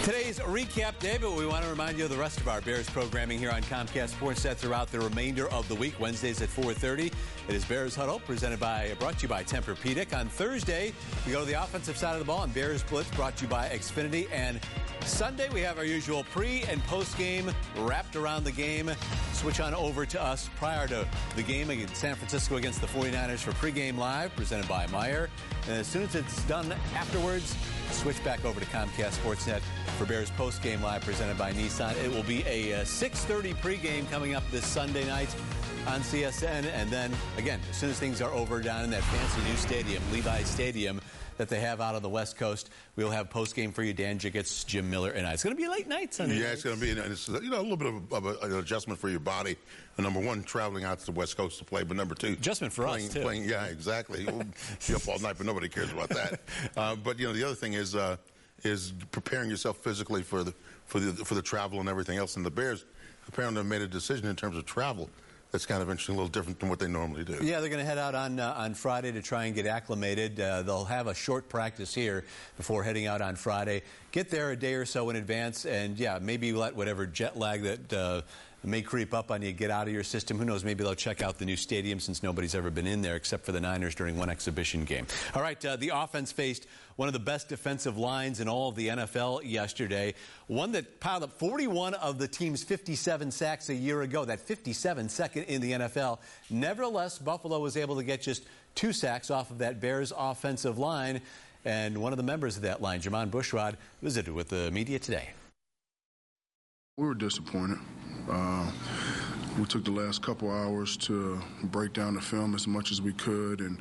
Today's recap day, but we want to remind you of the rest of our Bears programming here on Comcast Sportsnet throughout the remainder of the week. Wednesdays at 4:30. It is Bears Huddle, brought to you by Tempur-Pedic. On Thursday, we go to the offensive side of the ball on Bears Blitz, brought to you by Xfinity. And Sunday, we have our usual pre- and post-game wrapped around the game. Switch on over to us prior to the game against San Francisco against the 49ers for pregame live, presented by Meijer. And as soon as it's done afterwards, switch back over to Comcast Sportsnet for Bears postgame live, presented by Nissan. It will be a 6:30 pregame coming up this Sunday night on CSN. And then, again, as soon as things are over down in that fancy new stadium, Levi's Stadium, that they have out on the West Coast, we'll have postgame for you, Dan Jiggets, Jim Miller, and I. It's going to be a late night Sunday. Yeah, it's going to be, and it's, a little bit of an adjustment for your body. Number one, traveling out to the West Coast to play, but number two, adjustment for us too. Yeah, exactly. We'll be up all night, but nobody cares about that. But the other thing is preparing yourself physically for the travel and everything else. And the Bears apparently have made a decision in terms of travel that's kind of interesting, a little different than what they normally do. Yeah, they're going to head out on Friday to try and get acclimated. They'll have a short practice here before heading out on Friday. Get there a day or so in advance, and yeah, maybe let whatever jet lag that may creep up on you get out of your system. Who knows, maybe they'll check out the new stadium since nobody's ever been in there except for the Niners during one exhibition game. All right, the offense faced one of the best defensive lines in all of the NFL yesterday, one that piled up 41 of the team's 57 sacks a year ago, that 57th second in the NFL. Nevertheless, Buffalo was able to get just 2 sacks off of that Bears offensive line, and one of the members of that line, Jermon Bushrod, visited with the media today. We were disappointed. We took the last couple hours to break down the film as much as we could and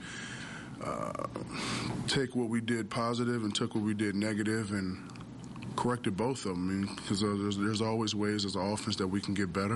take what we did positive and took what we did negative and corrected both of them. I mean, because there's always ways as an offense that we can get better.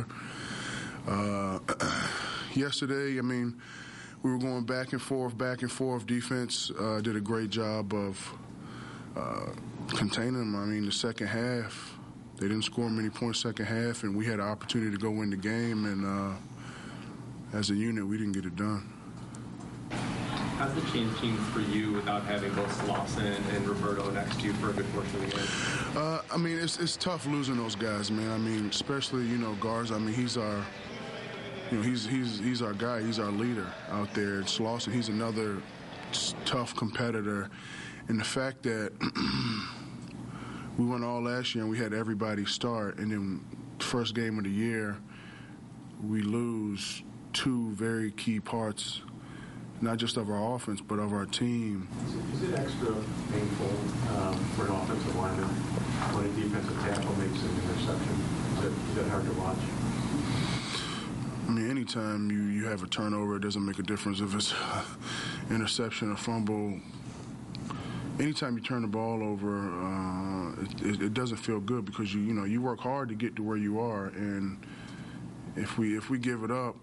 Yesterday, I mean, we were going back and forth. Defense did a great job of containing them. I mean, the second half, they didn't score many points second half, and we had an opportunity to go win the game, and as a unit, we didn't get it done. How's the changing for you without having both Slauson and Roberto next to you for a good portion of the game? I mean, it's tough losing those guys, man. I mean, especially, Garza. I mean, he's our, he's our guy. He's our leader out there. And Slauson, he's another tough competitor. And the fact that we won all last year and we had everybody start, and then first game of the year, we lose 2 very key parts, not just of our offense, but of our team. Is it extra painful for an offensive lineman when a defensive tackle makes an interception? Is that hard to watch? I mean, anytime you have a turnover, it doesn't make a difference if it's interception or fumble. Anytime you turn the ball over, it doesn't feel good because you work hard to get to where you are, and if we give it up,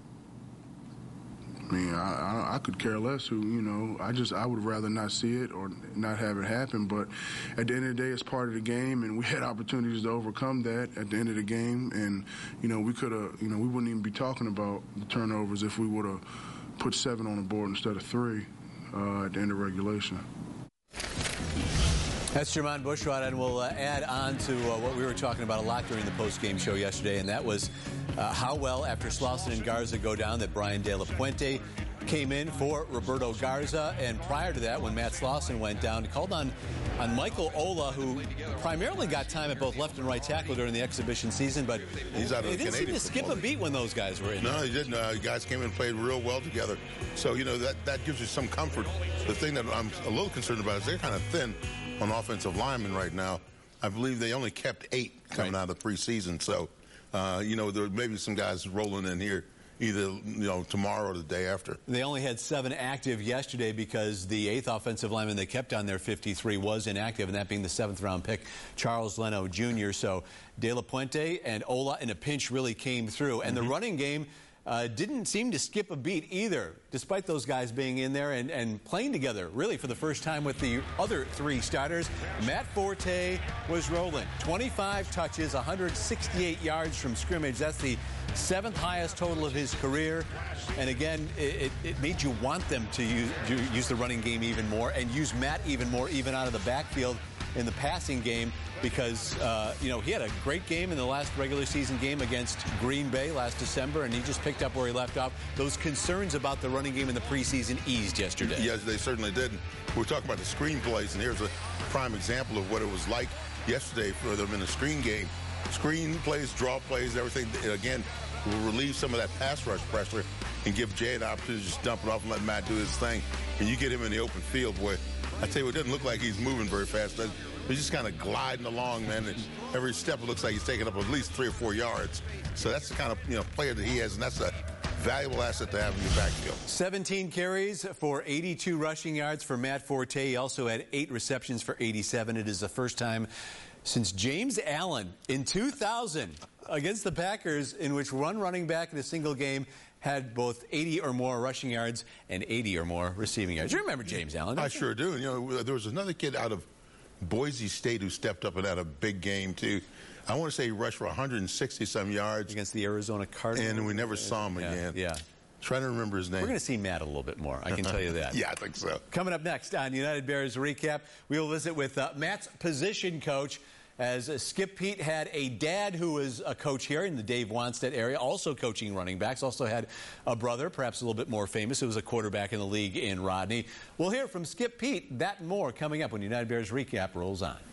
I mean, I could care less who, I would rather not see it or not have it happen. But at the end of the day, it's part of the game, and we had opportunities to overcome that at the end of the game. And, we could have, we wouldn't even be talking about the turnovers if we would have put 7 on the board instead of 3 at the end of regulation. That's Jermon Bushrod, and we'll add on to what we were talking about a lot during the post-game show yesterday, and that was how well, after Slauson and Garza go down, that Brian De La Puente came in for Roberto Garza, and prior to that, when Matt Slauson went down, he called on Michael Ola, who primarily got time at both left and right tackle during the exhibition season, but he's out of he didn't seem to skip a beat when those guys were in. No, he didn't. You guys came in and played real well together. So, that gives you some comfort. The thing that I'm a little concerned about is they're kind of thin on offensive linemen right now. I believe they only kept 8 coming out of the preseason. So, there may be some guys rolling in here either tomorrow or the day after. They only had 7 active yesterday because the 8th offensive lineman they kept on their 53 was inactive, and that being the 7th-round pick, Charles Leno Jr. So De La Puente and Ola in a pinch really came through. And the running game didn't seem to skip a beat either, despite those guys being in there and playing together, really, for the first time with the other 3 starters. Matt Forte was rolling. 25 touches, 168 yards from scrimmage. That's the 7th highest total of his career. And again, it made you want them to use the running game even more and use Matt even more, even out of the backfield. in the passing game because, you know, he had a great game in the last regular season game against Green Bay last December, and he just picked up where he left off. Those concerns about the running game in the preseason eased yesterday. Yes, they certainly did. We're talking about the screen plays, and here's a prime example of what it was like yesterday for them in the screen game. Screen plays, draw plays, everything, again, will relieve some of that pass rush pressure and give Jay an opportunity to just dump it off and let Matt do his thing. And you get him in the open field, boy, I tell you what, it doesn't look like he's moving very fast. He's just kind of gliding along, man. And every step it looks like he's taking up at least 3 or 4 yards. So that's the kind of, you know, player that he has, and that's a valuable asset to have in your backfield. 17 carries for 82 rushing yards for Matt Forte. He also had 8 receptions for 87. It is the first time since James Allen in 2000 against the Packers in which one running back in a single game had both 80 or more rushing yards and 80 or more receiving yards. You remember James Allen? I sure do. You know, there was another kid out of Boise State who stepped up and had a big game, too. I want to say he rushed for 160-some yards. Against the Arizona Cardinals. And we never saw him again. Yeah. Trying to remember his name. We're going to see Matt a little bit more, I can tell you that. Yeah, I think so. Coming up next on United Bears Recap, we'll visit with Matt's position coach, as Skip Peete had a dad who was a coach here in the Dave Wannstedt area, also coaching running backs, also had a brother, perhaps a little bit more famous, who was a quarterback in the league in Rodney. We'll hear from Skip Peete, that and more coming up when United Bears Recap rolls on.